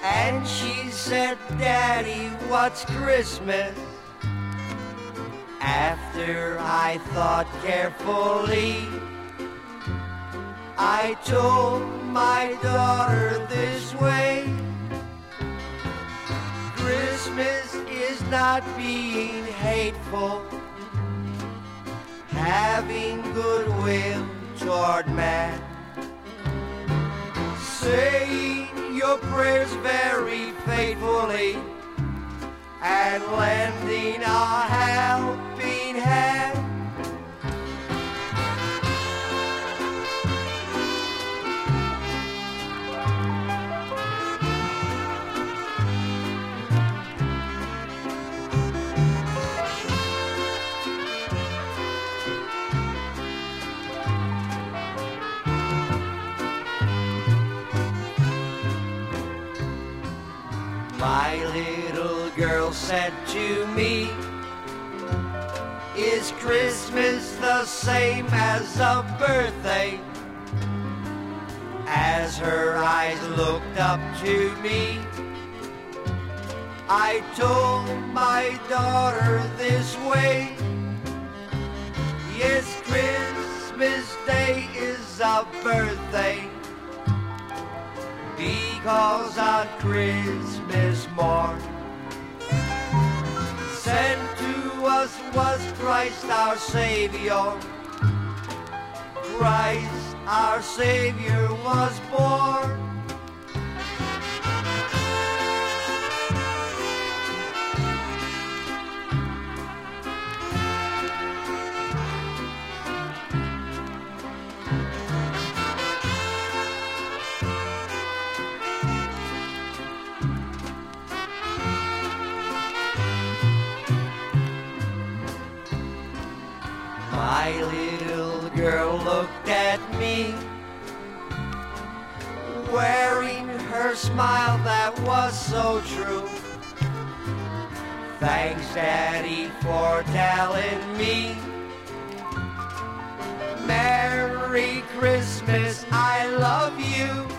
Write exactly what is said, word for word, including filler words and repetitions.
And she said, Daddy, what's Christmas? After I thought carefully, I told my daughter this way: Christmas is not being hateful, having goodwill toward man, saying your prayers very faithfully, and lending a helping hand. My little girl said to me, is Christmas the same as a birthday? As her eyes looked up to me, I told my daughter this way: yes, Christmas Day is a birthday, because on Christmas morn, sent to us was Christ our Savior. Christ our Savior was born. My little girl looked at me, wearing her smile that was so true. Thanks, Daddy, for telling me. Merry Christmas, I love you.